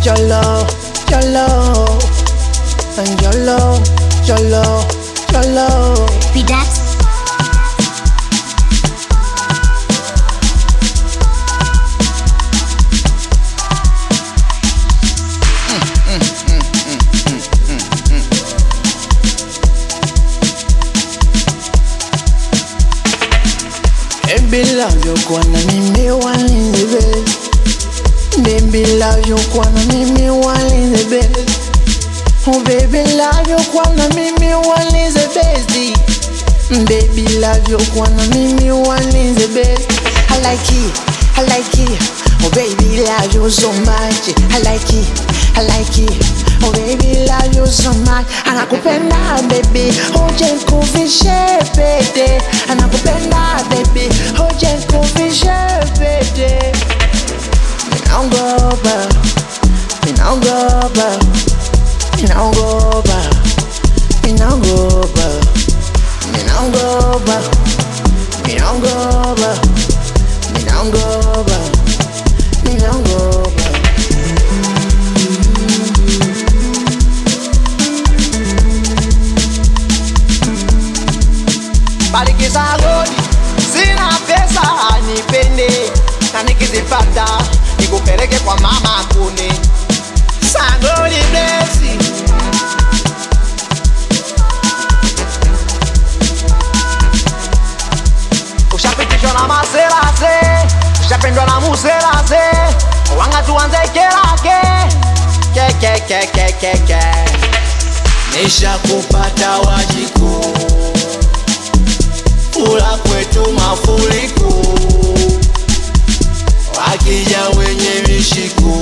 your love, your love, and your love, your love, your love. Be that. Baby love you kwana mimi one in the best. Baby love you kwana mimi one in the best. Oh baby love you kwana mimi one is the best. Baby love you kwana mimi one is the best. I like it, I like it. Oh baby love you so much. I like it, I like it. Oh baby love you so much. Anakupenda baby, uje nikuvishe pete. Anakupenda baby, uje nikuvishe pete. Minaogopa, minaogopa, minaogopa, minaogopa, minaogopa, minaogopa, minaogopa, minaogopa. Balikiza godi, sina pesa nipende, na nikizipata nikupeleke kwa mama kuni. Sangoli blessing. Ushapitishwa na maserase, ushapendwa na muserase, wanga tuanze kerake, ke. Nisha kupata wajiku, fula kwetu mafuriko, wakija wenye vishiku,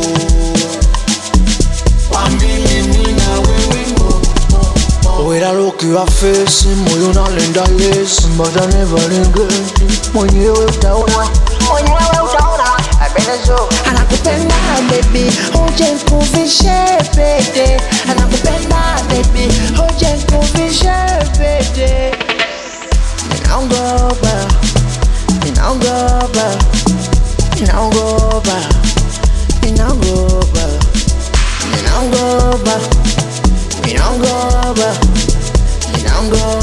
kwa mimi nina wewe ngo. When I look your face, moyo unalenda yes, but I never regret. Mwenyewe utaona, abenezo. Anakupenda baby, uje nikuvishe pete. Anakupenda baby, uje nikuvishe pete. Minaogopa, minaogopa, minaogopa, minaogopa, minaogopa, minaogopa, minaogopa.